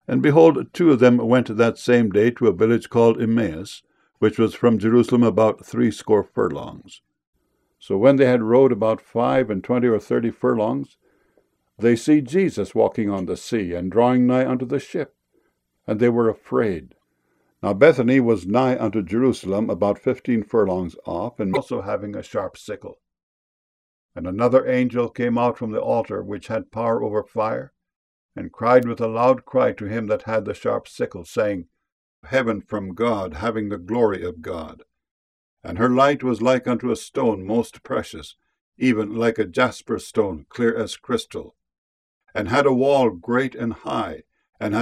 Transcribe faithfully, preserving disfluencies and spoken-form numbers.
And behold, two of them went that same day to a village called Emmaus, which was from Jerusalem about threescore furlongs. So when they had rowed about five and twenty or thirty furlongs, they see Jesus walking on the sea, and drawing nigh unto the ship, and they were afraid. Now Bethany was nigh unto Jerusalem, about fifteen furlongs off, and also having a sharp sickle. And another angel came out from the altar, which had power over fire, and cried with a loud cry to him that had the sharp sickle, saying, Heaven from God, having the glory of God. And her light was like unto a stone most precious, even like a jasper stone, clear as crystal, and had a wall great and high,